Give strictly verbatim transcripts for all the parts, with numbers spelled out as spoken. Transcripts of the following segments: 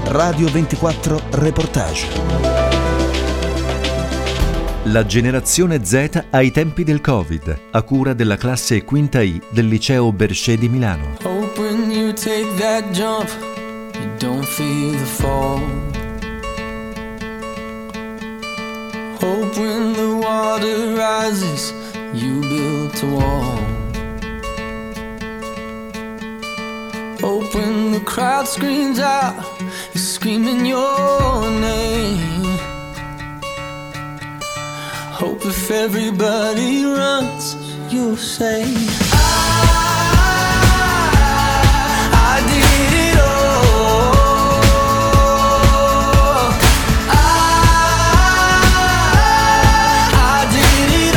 Radio ventiquattro Reportage. La generazione Z ai tempi del Covid, a cura della classe quinta I del liceo Bercé di Milano. Hope when you take that jump, you don't feel the fall. Hope when the water rises, you built a wall. Hope when the crowd screams out, you're screaming your name. Hope if everybody runs, you'll say I, I did it all. I, I did it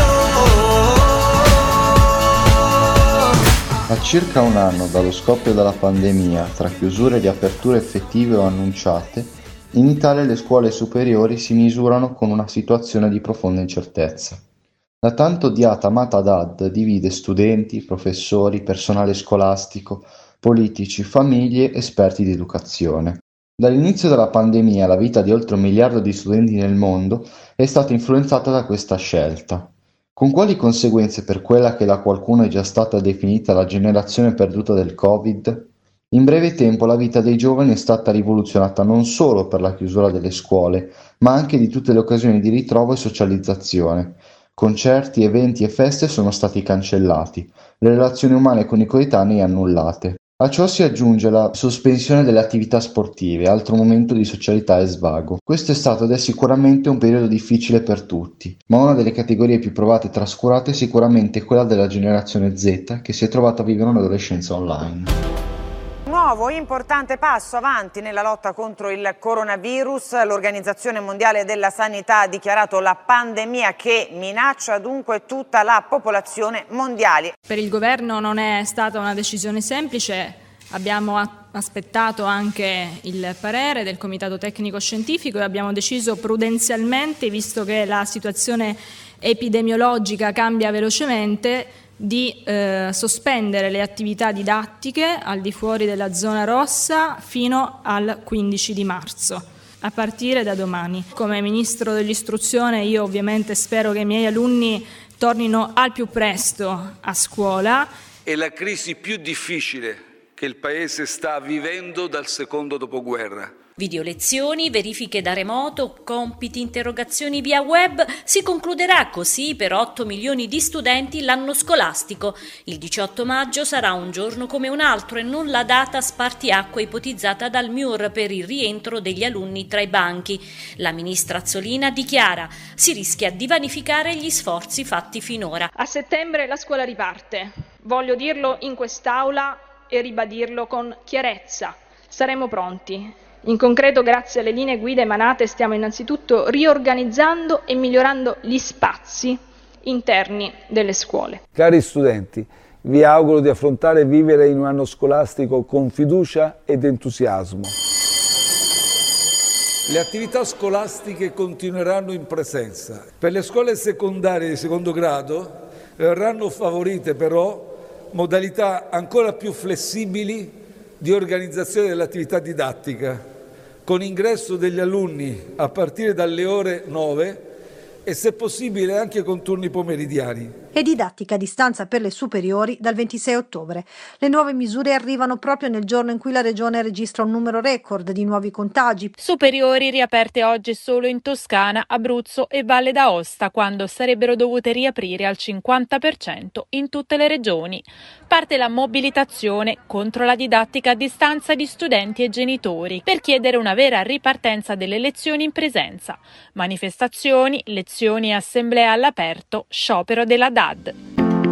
all. A circa un anno dallo scoppio della pandemia, tra chiusure e riaperture effettive o annunciate, in Italia le scuole superiori si misurano con una situazione di profonda incertezza. La tanto odiata amata D A D divide studenti, professori, personale scolastico, politici, famiglie, esperti di educazione. Dall'inizio della pandemia la vita di oltre un miliardo di studenti nel mondo è stata influenzata da questa scelta. Con quali conseguenze per quella che da qualcuno è già stata definita la generazione perduta del Covid? In breve tempo la vita dei giovani è stata rivoluzionata non solo per la chiusura delle scuole, ma anche di tutte le occasioni di ritrovo e socializzazione. Concerti, eventi e feste sono stati cancellati, le relazioni umane con i coetanei annullate. A ciò si aggiunge la sospensione delle attività sportive, altro momento di socialità e svago. Questo è stato ed è sicuramente un periodo difficile per tutti, ma una delle categorie più provate e trascurate è sicuramente quella della generazione Z, che si è trovata a vivere un'adolescenza online. Nuovo importante passo avanti nella lotta contro il coronavirus. L'Organizzazione Mondiale della Sanità ha dichiarato la pandemia che minaccia dunque tutta la popolazione mondiale. Per il governo non è stata una decisione semplice. Abbiamo aspettato anche il parere del Comitato Tecnico Scientifico e abbiamo deciso prudenzialmente, visto che la situazione epidemiologica cambia velocemente, di eh, sospendere le attività didattiche al di fuori della zona rossa fino al quindici di marzo, a partire da domani. Come Ministro dell'Istruzione io ovviamente spero che i miei alunni tornino al più presto a scuola. È la crisi più difficile che il Paese sta vivendo dal secondo dopoguerra. Video lezioni, verifiche da remoto, compiti, interrogazioni via web. Si concluderà così per otto milioni di studenti l'anno scolastico. Il diciotto maggio sarà un giorno come un altro e non la data spartiacque ipotizzata dal M I U R per il rientro degli alunni tra i banchi. La ministra Azzolina dichiara: si rischia di vanificare gli sforzi fatti finora. A settembre la scuola riparte. Voglio dirlo in quest'Aula e ribadirlo con chiarezza. Saremo pronti. In concreto, grazie alle linee guida emanate, stiamo innanzitutto riorganizzando e migliorando gli spazi interni delle scuole. Cari studenti, vi auguro di affrontare e vivere in un anno scolastico con fiducia ed entusiasmo. Le attività scolastiche continueranno in presenza. Per le scuole secondarie di secondo grado verranno favorite però modalità ancora più flessibili di organizzazione dell'attività didattica, con ingresso degli alunni a partire dalle ore nove e se possibile anche con turni pomeridiani. E didattica a distanza per le superiori dal ventisei ottobre. Le nuove misure arrivano proprio nel giorno in cui la Regione registra un numero record di nuovi contagi. Superiori riaperte oggi solo in Toscana, Abruzzo e Valle d'Aosta, quando sarebbero dovute riaprire al cinquanta per cento in tutte le regioni. Parte la mobilitazione contro la didattica a distanza di studenti e genitori per chiedere una vera ripartenza delle lezioni in presenza. Manifestazioni, lezioni e assemblee all'aperto, sciopero della D A D.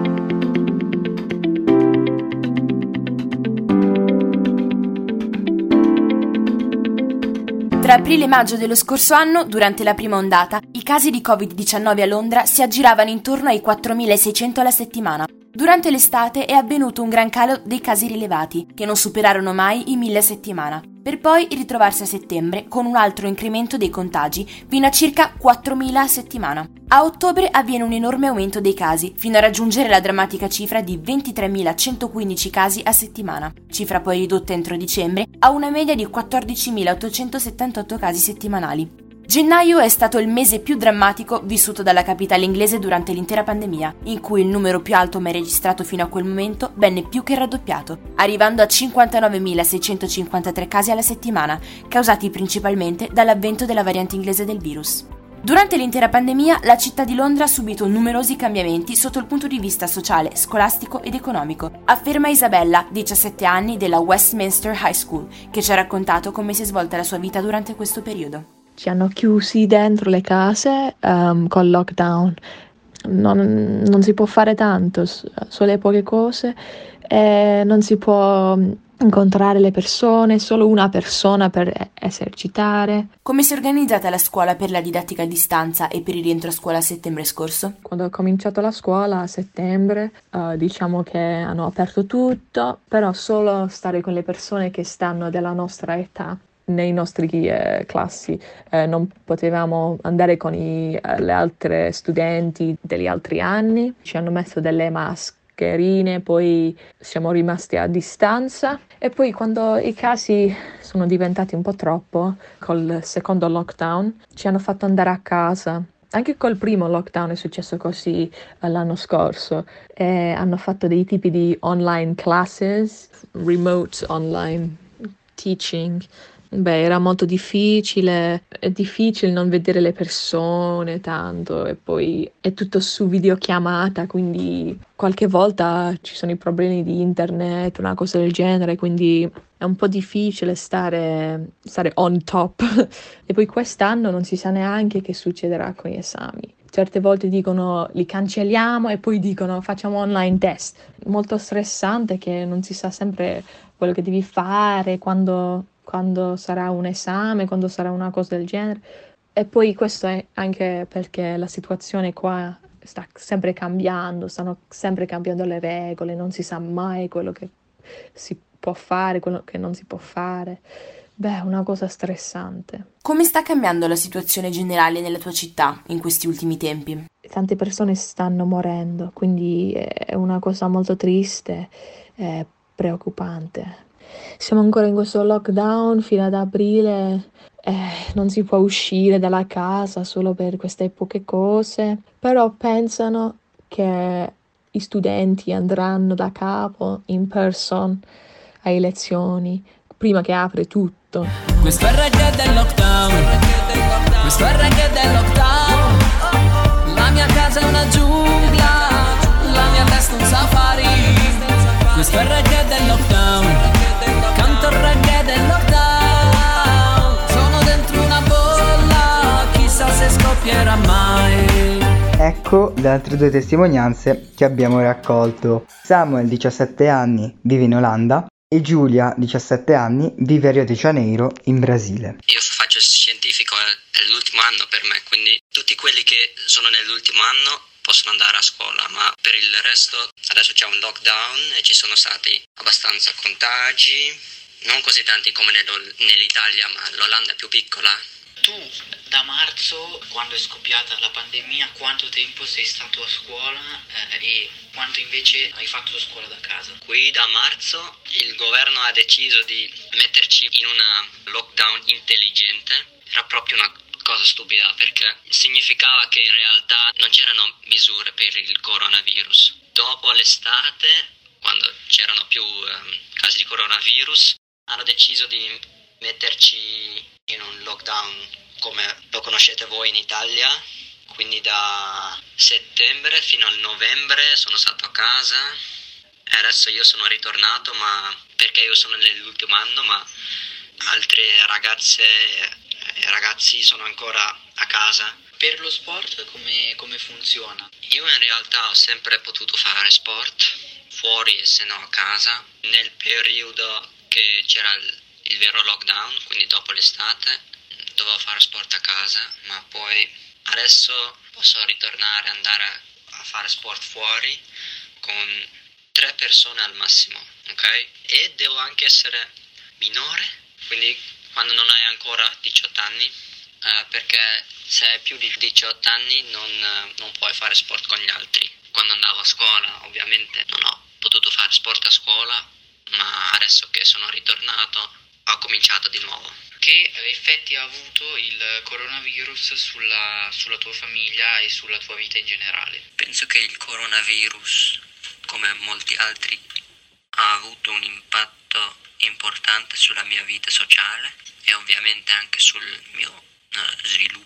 Tra aprile e maggio dello scorso anno, durante la prima ondata, i casi di covid diciannove a Londra si aggiravano intorno ai quattromilaseicento alla settimana. Durante l'estate è avvenuto un gran calo dei casi rilevati, che non superarono mai i mille a settimana. per poi ritrovarsi a settembre con un altro incremento dei contagi fino a circa quattromila a settimana. A ottobre avviene un enorme aumento dei casi, fino a raggiungere la drammatica cifra di ventitremilacentoquindici casi a settimana, cifra poi ridotta entro dicembre a una media di quattordicimilaottocentosettantotto casi settimanali. Gennaio è stato il mese più drammatico vissuto dalla capitale inglese durante l'intera pandemia, in cui il numero più alto mai registrato fino a quel momento venne più che raddoppiato, arrivando a cinquantanovemilaseicentocinquantatré casi alla settimana, causati principalmente dall'avvento della variante inglese del virus. Durante l'intera pandemia, la città di Londra ha subito numerosi cambiamenti sotto il punto di vista sociale, scolastico ed economico, afferma Isabella, diciassette anni, della Westminster High School, che ci ha raccontato come si è svolta la sua vita durante questo periodo. Ci hanno chiusi dentro le case um, col lockdown, non, non si può fare tanto, solo poche cose, e non si può incontrare le persone, solo una persona per esercitare. Come si è organizzata la scuola per la didattica a distanza e per il rientro a scuola a settembre scorso? Quando ho cominciato la scuola a settembre, uh, diciamo che hanno aperto tutto, però solo stare con le persone che stanno della nostra età. Nei nostri eh, classi eh, non potevamo andare con i, eh, le altre studenti degli altri anni, ci hanno messo delle mascherine, poi siamo rimasti a distanza e poi quando i casi sono diventati un po' troppo col secondo lockdown ci hanno fatto andare a casa. Anche col primo lockdown è successo così l'anno scorso e hanno fatto dei tipi di online classes, remote online teaching. Beh, era molto difficile, è difficile non vedere le persone tanto e poi è tutto su videochiamata, quindi qualche volta ci sono i problemi di internet, una cosa del genere, quindi è un po' difficile stare, stare on top. E poi quest'anno non si sa neanche che succederà con gli esami. Certe volte dicono li cancelliamo e poi dicono facciamo online test. Molto stressante che non si sa sempre quello che devi fare, quando... quando sarà un esame, quando sarà una cosa del genere. E poi questo è anche perché la situazione qua sta sempre cambiando, stanno sempre cambiando le regole, non si sa mai quello che si può fare, quello che non si può fare. Beh, è una cosa stressante. Come sta cambiando la situazione generale nella tua città in questi ultimi tempi? Tante persone stanno morendo, quindi è una cosa molto triste e preoccupante. Siamo ancora in questo lockdown fino ad aprile, eh, non si può uscire dalla casa solo per queste poche cose, però pensano che i studenti andranno da capo in person alle lezioni prima che apre tutto. Questo è il reggae del lockdown, questo è il reggae del lockdown, la mia casa è una giungla, la mia testa un safari, questo è il reggae del lockdown. Canto il reggae del lockdown, sono dentro una bolla, chissà se scoppierà mai. Ecco le altre due testimonianze che abbiamo raccolto. Samuel, diciassette anni, vive in Olanda e Giulia, diciassette anni, vive a Rio de Janeiro, in Brasile. Io faccio il scientifico, è l'ultimo anno per me, quindi tutti quelli che sono nell'ultimo anno possono andare a scuola, ma per il resto adesso c'è un lockdown e ci sono stati abbastanza contagi, non così tanti come nell'Italia, ma l'Olanda è più piccola. Tu da marzo, quando è scoppiata la pandemia, quanto tempo sei stato a scuola eh, e quanto invece hai fatto scuola da casa? Qui da marzo il governo ha deciso di metterci in una lockdown intelligente, era proprio una cosa stupida perché significava che in realtà non c'erano misure per il coronavirus. Dopo l'estate, quando c'erano più um, casi di coronavirus, hanno deciso di metterci in un lockdown come lo conoscete voi in Italia, quindi da settembre fino al novembre sono stato a casa e adesso io sono ritornato, ma perché io sono nell'ultimo anno, ma altre ragazze e ragazzi sono ancora a casa. Per lo sport come, come funziona? Io in realtà ho sempre potuto fare sport fuori e se no a casa. Nel periodo che c'era il, il vero lockdown, quindi dopo l'estate, dovevo fare sport a casa, ma poi adesso posso ritornare e andare a fare sport fuori con tre persone al massimo, ok? E devo anche essere minore quindi quando non hai ancora diciotto anni, eh, perché se hai più di diciotto anni non, non puoi fare sport con gli altri. Quando andavo a scuola ovviamente non ho potuto fare sport a scuola, ma adesso che sono ritornato ho cominciato di nuovo. Che effetti ha avuto il coronavirus sulla, sulla tua famiglia e sulla tua vita in generale? Penso che il coronavirus, come molti altri, ha avuto un impatto importante sulla mia vita sociale e ovviamente anche sul mio uh, sviluppo.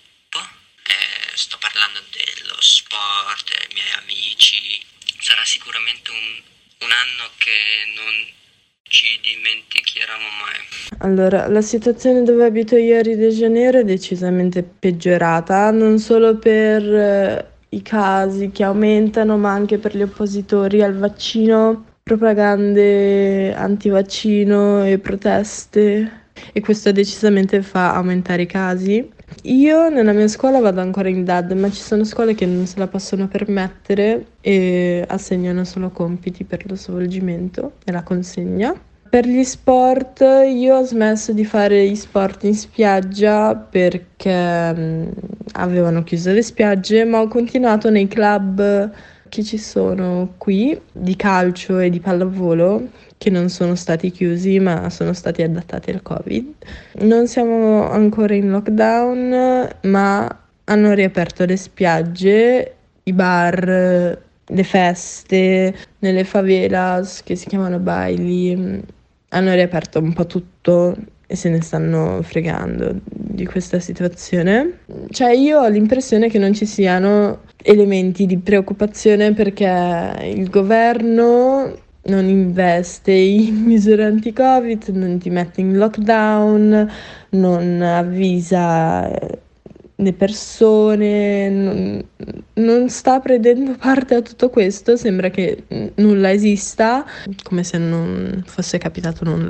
Eh, sto parlando dello sport, dei miei amici. Sarà sicuramente un, un anno che non ci dimenticheremo mai. Allora, la situazione dove abito io a Rio de Janeiro è decisamente peggiorata, non solo per eh, i casi che aumentano, ma anche per gli oppositori al vaccino, propagande antivaccino e proteste, e questo decisamente fa aumentare i casi. Io nella mia scuola vado ancora in D A D, ma ci sono scuole che non se la possono permettere e assegnano solo compiti per lo svolgimento e la consegna. Per gli sport io ho smesso di fare gli sport in spiaggia perché mh, avevano chiuso le spiagge, ma ho continuato nei club che ci sono qui di calcio e di pallavolo, che non sono stati chiusi ma sono stati adattati al Covid. Non siamo ancora in lockdown, ma hanno riaperto le spiagge, i bar, le feste, nelle favelas che si chiamano baili. Hanno riaperto un po' tutto e se ne stanno fregando di questa situazione. Cioè io ho l'impressione che non ci siano elementi di preoccupazione perché il governo non investe in misure anti-Covid, non ti mette in lockdown, non avvisa le persone, non, non sta prendendo parte a tutto questo, sembra che nulla esista, come se non fosse capitato nulla.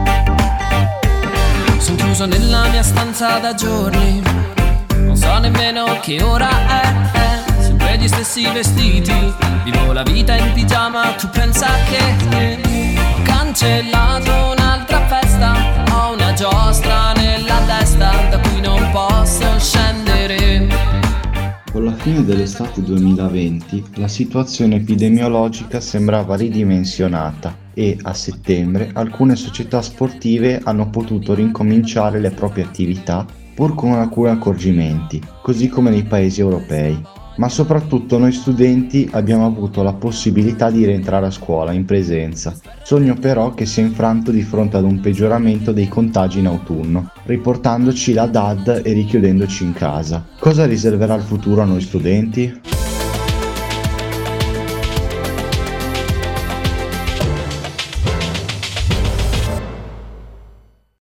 Sono chiuso nella mia stanza da giorni, non so nemmeno che ora è, è sempre gli stessi vestiti, vivo la vita in pigiama, tu pensa che ho cancellato un'altra festa, ho una giostra nella testa da cui non posso scendere. Con la fine dell'estate duemilaventi la situazione epidemiologica sembrava ridimensionata e a settembre alcune società sportive hanno potuto rincominciare le proprie attività pur con alcuni accorgimenti, così come nei paesi europei. Ma soprattutto noi studenti abbiamo avuto la possibilità di rientrare a scuola in presenza, sogno però che si è infranto di fronte ad un peggioramento dei contagi in autunno, riportandoci la D A D e richiudendoci in casa. Cosa riserverà il futuro a noi studenti?